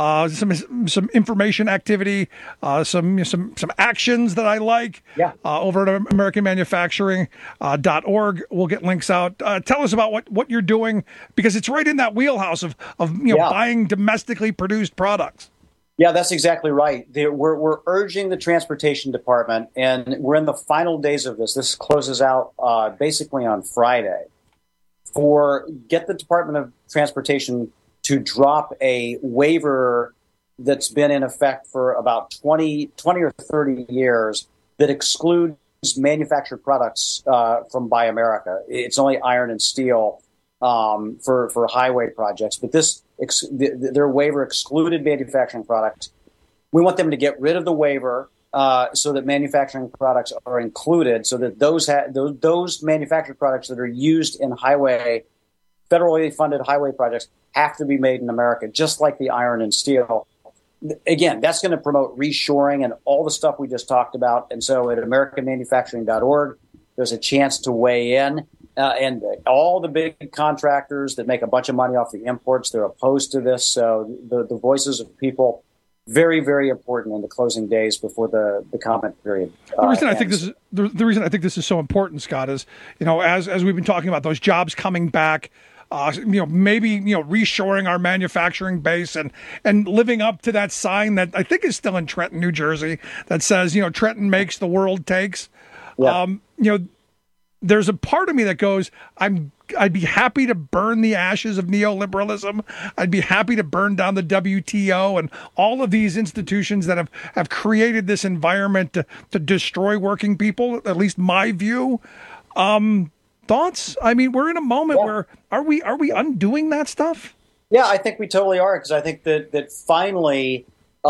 some information activity, some actions that I like. Over at AmericanManufacturing.org. We'll get links out. Tell us about what you're doing, because it's right in that wheelhouse of buying domestically produced products. Yeah, that's exactly right. We're urging the Transportation Department, and we're in the final days of this. This closes out basically on Friday. Get the Department of Transportation to drop a waiver that's been in effect for about 20 or 30 years that excludes manufactured products from Buy America. It's only iron and steel for highway projects, but their waiver excluded manufacturing products. We want them to get rid of the waiver so that manufacturing products are included, so that those manufactured products that are used in federally funded highway projects have to be made in America, just like the iron and steel. Again, that's going to promote reshoring and all the stuff we just talked about. And so at AmericanManufacturing.org, there's a chance to weigh in. And all the big contractors that make a bunch of money off the imports, they're opposed to this. So the voices of people, very, very important in the closing days before the comment period. The reason I think this is so important, Scott, is, as we've been talking about those jobs coming back, maybe reshoring our manufacturing base and living up to that sign that I think is still in Trenton, New Jersey, that says Trenton makes, the world takes. there's a part of me that goes, I'd be happy to burn the ashes of neoliberalism. I'd be happy to burn down the WTO and all of these institutions that have created this environment to destroy working people, at least my view. Thoughts? I mean, we're in a moment where are we undoing that stuff? Yeah, I think we totally are, because I think that finally,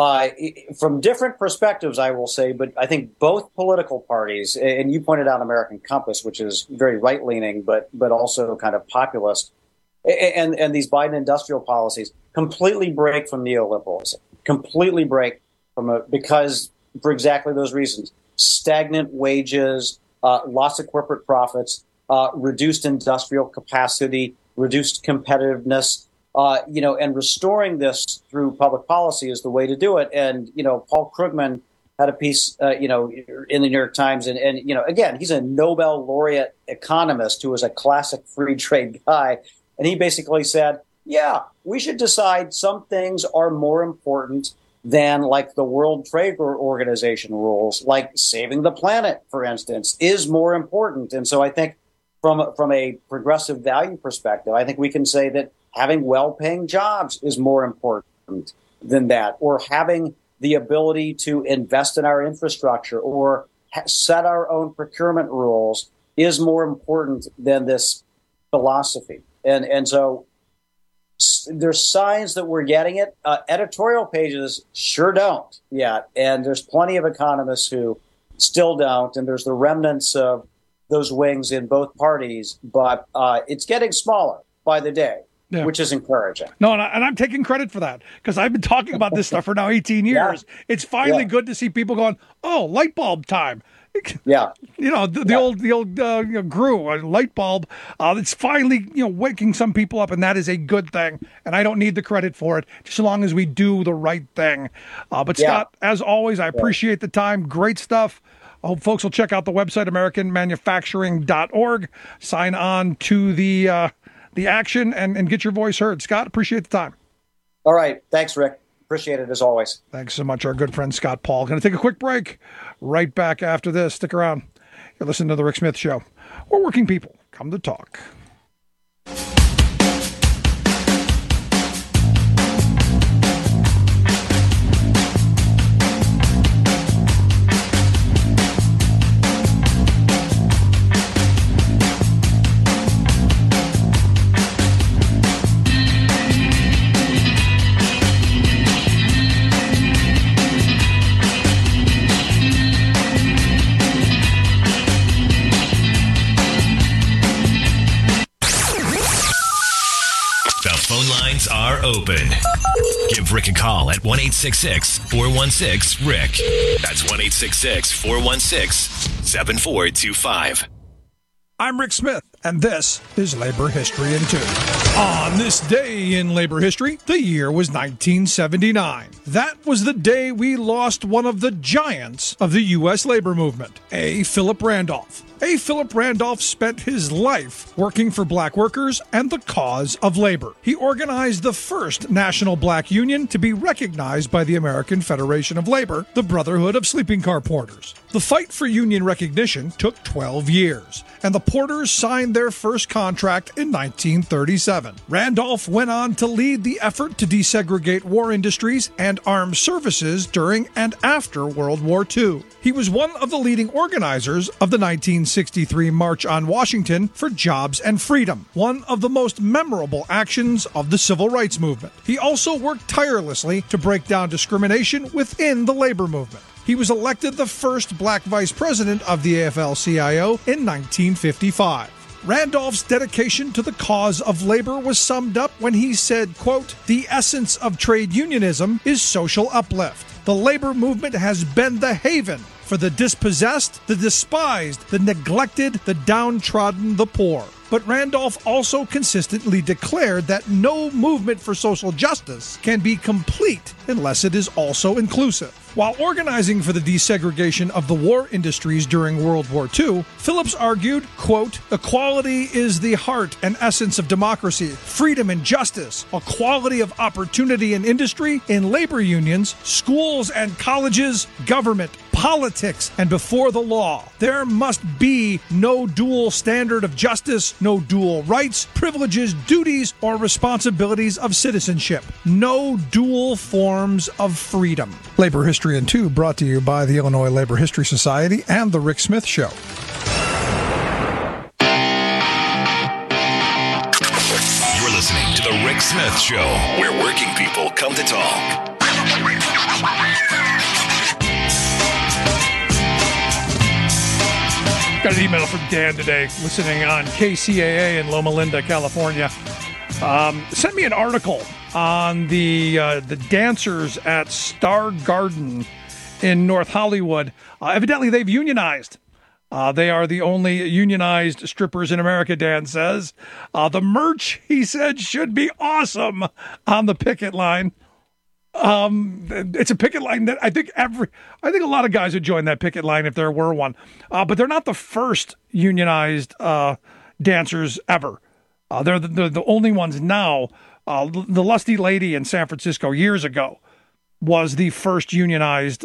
from different perspectives, I will say, but I think both political parties, and you pointed out American Compass, which is very right-leaning, but also kind of populist, and these Biden industrial policies completely break from neoliberalism, completely break from because for exactly those reasons: stagnant wages, lots of corporate profits, reduced industrial capacity, reduced competitiveness. And restoring this through public policy is the way to do it. And, Paul Krugman had a piece, in the New York Times. And again, he's a Nobel laureate economist who was a classic free trade guy. And he basically said, yeah, we should decide some things are more important than like the World Trade Organization rules, like saving the planet, for instance, is more important. And so I think from a progressive value perspective, I think we can say that having well-paying jobs is more important than that, or having the ability to invest in our infrastructure or set our own procurement rules is more important than this philosophy. And so there's signs that we're getting it. Editorial pages sure don't yet, and there's plenty of economists who still don't, and there's the remnants of those wings in both parties, but it's getting smaller by the day. Yeah. Which is encouraging. No, and I'm taking credit for that, because I've been talking about this stuff for now 18 years. Yeah. It's finally good to see people going, oh, light bulb time. Yeah. The old GRU, light bulb. It's finally, waking some people up, and that is a good thing. And I don't need the credit for it, just as long as we do the right thing. But Scott, as always, I appreciate the time. Great stuff. I hope folks will check out the website, AmericanManufacturing.org. Sign on to the action and get your voice heard. Scott, appreciate the time. All right. Thanks, Rick. Appreciate it as always. Thanks so much, our good friend Scott Paul. Going to take a quick break. Right back after this. Stick around. You're listening to The Rick Smith Show, where working people come to talk. Are open. Give Rick a call at 1-866-416-RICK. That's 1-866-416-7425. I'm Rick Smith, and this is Labor History in 2. On this day in labor history, the year was 1979. That was the day we lost one of the giants of the U.S. labor movement, A. Philip Randolph. A. Philip Randolph spent his life working for black workers and the cause of labor. He organized the first national black union to be recognized by the American Federation of Labor, the Brotherhood of Sleeping Car Porters. The fight for union recognition took 12 years, and the porters signed their first contract in 1937. Randolph went on to lead the effort to desegregate war industries and armed services during and after World War II. He was one of the leading organizers of the 1963 March on Washington for Jobs and Freedom, one of the most memorable actions of the Civil Rights Movement. He also worked tirelessly to break down discrimination within the labor movement. He was elected the first black vice president of the AFL-CIO in 1955. Randolph's dedication to the cause of labor was summed up when he said, quote, "The essence of trade unionism is social uplift. The labor movement has been the haven for the dispossessed, the despised, the neglected, the downtrodden, the poor." But Randolph also consistently declared that no movement for social justice can be complete unless it is also inclusive. While organizing for the desegregation of the war industries during World War II, Phillips argued, quote, "Equality is the heart and essence of democracy, freedom and justice, equality of opportunity in industry, in labor unions, schools and colleges, government, politics and before the law. There must be no dual standard of justice, no dual rights, privileges, duties, or responsibilities of citizenship. No dual forms of freedom. Labor History in 2 brought to you by the Illinois Labor History Society and The Rick Smith Show. You're listening to The Rick Smith Show, where working people come to talk. Got an email from Dan today, listening on KCAA in Loma Linda, California. Sent me an article on the dancers at Star Garden in North Hollywood. Evidently, they've unionized. They are the only unionized strippers in America, Dan says. The merch, he said, should be awesome on the picket line. It's a picket line that I think a lot of guys would join that picket line if there were one. But they're not the first unionized dancers ever. They're the only ones now. The Lusty Lady in San Francisco years ago was the first unionized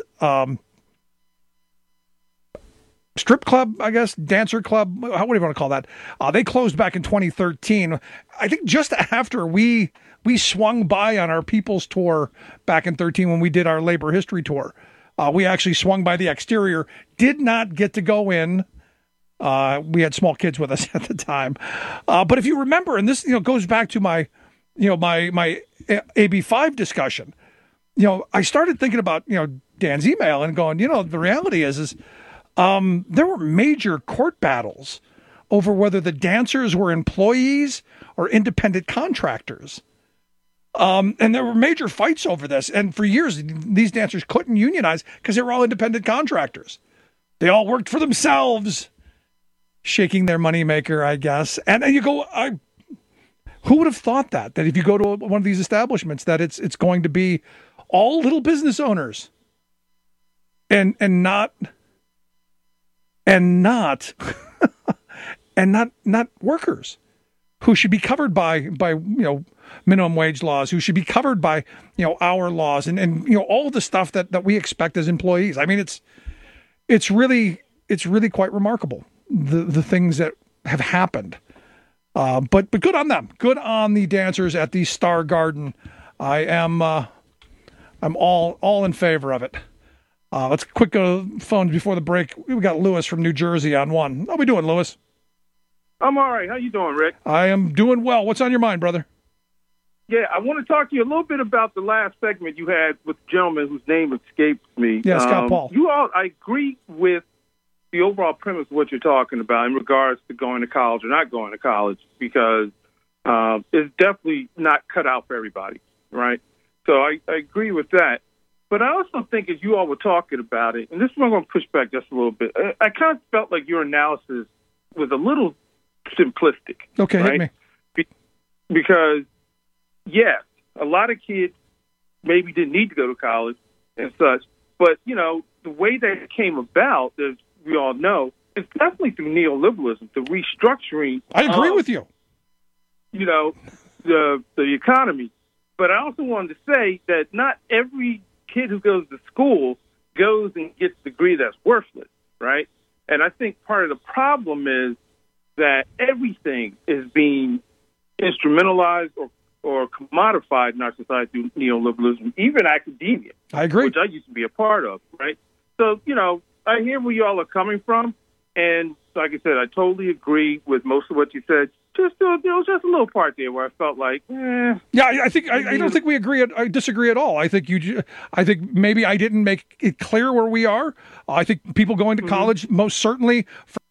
strip club, I guess, dancer club. What do you want to call that? They closed back in 2013. I think just after we swung by on our People's Tour back in 2013 when we did our Labor History Tour. We actually swung by the exterior, did not get to go in. We had small kids with us at the time. But if you remember, and this goes back to my AB5 discussion, I started thinking about Dan's email and going, the reality is there were major court battles over whether the dancers were employees or independent contractors. And there were major fights over this. And for years, these dancers couldn't unionize because they were all independent contractors. They all worked for themselves, shaking their moneymaker, I guess. And you go, who would have thought that if you go to one of these establishments, that it's going to be all little business owners and not workers who should be covered by minimum wage laws, who should be covered by hour laws and all the stuff that we expect as employees. I mean, it's really quite remarkable the things that have happened. But good on them. Good on the dancers at the Star Garden. I'm all in favor of it. Let's quick go to phones before the break. We got Lewis from New Jersey on one. How we doing, Lewis? I'm all right. How you doing, Rick? I am doing well. What's on your mind, brother? Yeah, I want to talk to you a little bit about the last segment you had with the gentleman whose name escapes me. Yeah, Scott Paul. I agree with the overall premise of what you're talking about in regards to going to college or not going to college, because it's definitely not cut out for everybody, right? So I agree with that. But I also think as you all were talking about it, and this is where I'm going to push back just a little bit, I kind of felt like your analysis was a little simplistic. Okay, right? Hit me. Because, yes, a lot of kids maybe didn't need to go to college and such, but, the way that it came about, as we all know, it's definitely through neoliberalism, the restructuring. I agree with you. The economy. But I also wanted to say that not every kid who goes to school goes and gets a degree that's worthless, right? And I think part of the problem is that everything is being instrumentalized or commodified in our society through neoliberalism, even academia. I agree. Which I used to be a part of, right? So, I hear where y'all are coming from, and like I said, I totally agree with most of what you said. Just just a little part there where I felt like, Yeah, I think I don't think we agree. I disagree at all. I think maybe I didn't make it clear where we are. I think people going to college most certainly.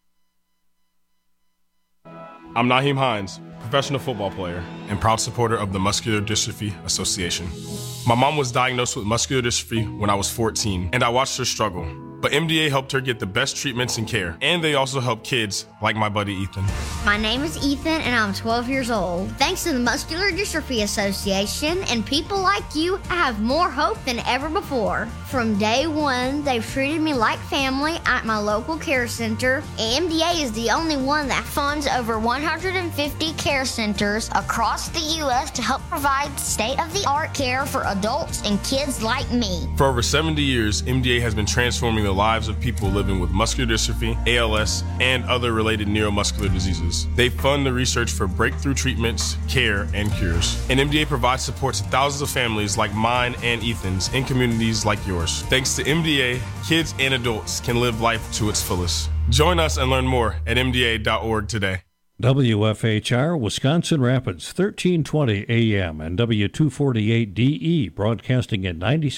I'm Naheem Hines, professional football player and proud supporter of the Muscular Dystrophy Association. My mom was diagnosed with muscular dystrophy when I was 14, and I watched her struggle. But MDA helped her get the best treatments and care, and they also help kids like my buddy Ethan. My name is Ethan, and I'm 12 years old. Thanks to the Muscular Dystrophy Association and people like you, I have more hope than ever before. From day one, they've treated me like family at my local care center. MDA is the only one that funds over 150 care centers across the U.S. to help provide state-of-the-art care for adults and kids like me. For over 70 years, MDA has been transforming the the lives of people living with muscular dystrophy, ALS, and other related neuromuscular diseases. They fund the research for breakthrough treatments, care, and cures. And MDA provides support to thousands of families like mine and Ethan's in communities like yours. Thanks to MDA, kids and adults can live life to its fullest. Join us and learn more at MDA.org today. WFHR, Wisconsin Rapids, 1320 AM and W248DE, broadcasting at 96.9